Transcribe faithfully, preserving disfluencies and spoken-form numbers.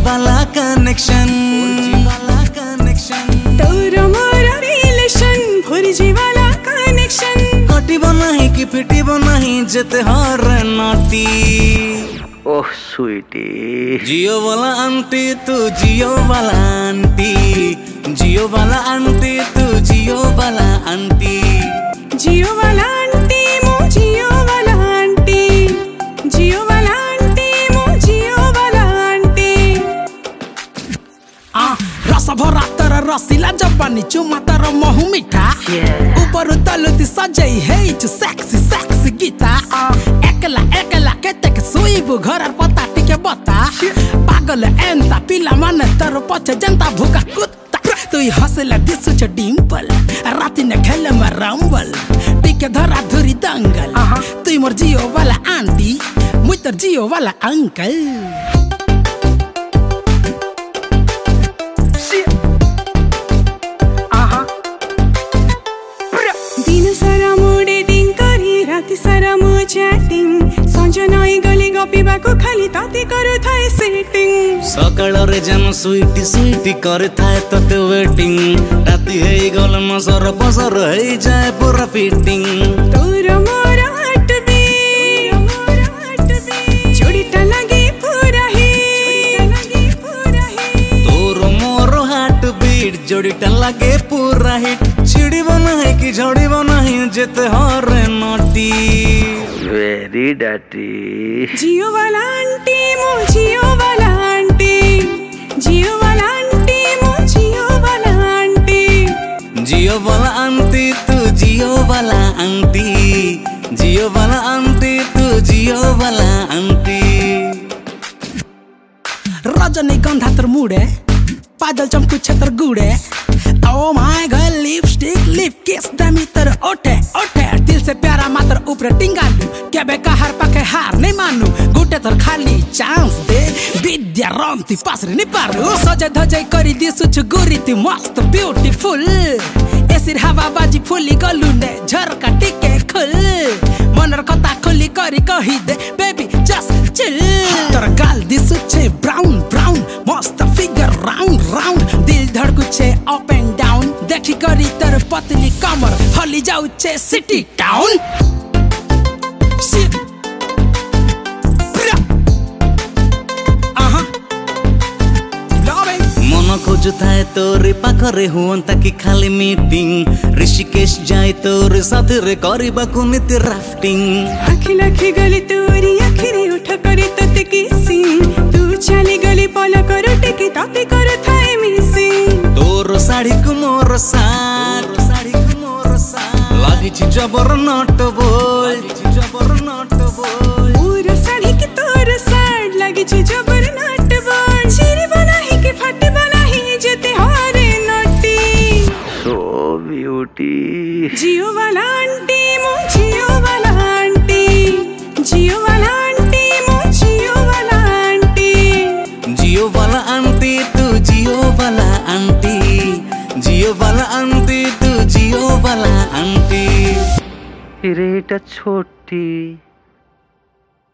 वाला कनेक्शन वाला कनेक्शन तोर मोर रिलेशन फोर जी वाला कनेक्शन कटिब नहीं कि पिटिब नहीं जेते हर नाटी ओह स्वीटी जियो वाला आंटी तू जियो वाला आंटी जियो वाला आंटी तू जियो वाला आंटी जियो वाला आंटी मो जियो वाला आंटी जियो वाला आंटी मो जियो वाला आंटी आ रस भरा तर रसिला जवानी चुमा तर महु मिठा ऊपर तलुती सजै है छु सेक्सी सेक्सी गीता एकला एकला केते के सुइबु घर पता टिके बता पागल एंता पिला मन तर पछे जनता भुका कुत्ता तुई हंसला दिसु छ डिम्पल राति ने खेल में रंबल टिके धरा धुरी दंगल तुई मोर जियो वाला आंटी मुई तर जियो वाला अंकल दिन सारा मुडे दिन करी राति सारा मु चैटिंग संज नई गली गपिबाको खाली ताती करू थाए सेटिंग सकाळ रे जन स्वीटी स्वीटी करे थाए तते वेटिंग राति हेई गल न सर पसर हेई जाए पूरा फिटिंग तोर मोर हाट बी मोर हाट बी जोड़ीटा लागे पूरा ही लागे पूरा ही तोर मोर हाट बीट जोड़ीटा लागे पूरा हिट छिड़ीब नहीं कि झड़ीब नहीं जेते हर नाटी वेरी डैटी जियो वाला आंटी मो जियो वाला आंटी जियो वाला आंटी मो जियो वाला आंटी जियो वाला आंटी तू जियो वाला आंटी जियो वाला आंटी तू जियो वाला आंटी रजनीगंधा तर मुडे पादल चमकु छतर गुडे oh my God lipstick lip kiss दमी तर ओठे ओठे दिल से प्यारा मात्र ऊपर टिंगालू क्या बेका हर पाके हार नहीं मानू गुटे तर खाली चांस दे विद्या रंती पासरे नहीं पारू सजे धजे करी दिसु छु गुरी ती मस्त ब्यूटीफुल एसिर हवा बाजी फुली गलुने झरका टिके खुल मनर कथा खुली करी कही दे बेबी जस्ट चिल तर गाल दिसु छे ब्राउन ब्राउन मस्त फिगर राउंड राउंड दिल धड़कु छे अप एंड डाउन देखी करी तर पतली कमर हली जाऊ छे सिटी टाउन मन खोजुଥାଏ तोरे पाखरे हुअंता कि खाली मीटिंग ऋषिकेश जाए तोरे साथरे करिबाकु निति राफ्टिंग आखि लाखि गली तोरी आखिरे उठ करे तते किसिंग तू चली गली पल कर टिकी तते कर थाए मिसिंग तोर साड़ी को मोर साथ साड़ी को मोर साथ लागि छि जबर नट बोल लागि छि जबर नट बोल मोर साड़ी के तोर साथ लागि छि जबर नट बोल चिरी बनाही के फटे बनाही जते हारे नटी सो ब्यूटी जियो वाला आंटी मो जियो वाला आंटी जियो वाला आंटी मो जियो वाला आंटी जियो वाला आंटी तू जियो वाला आंटी जियो वाला आंटी तू जियो वाला आंटी रे এটা ছোটি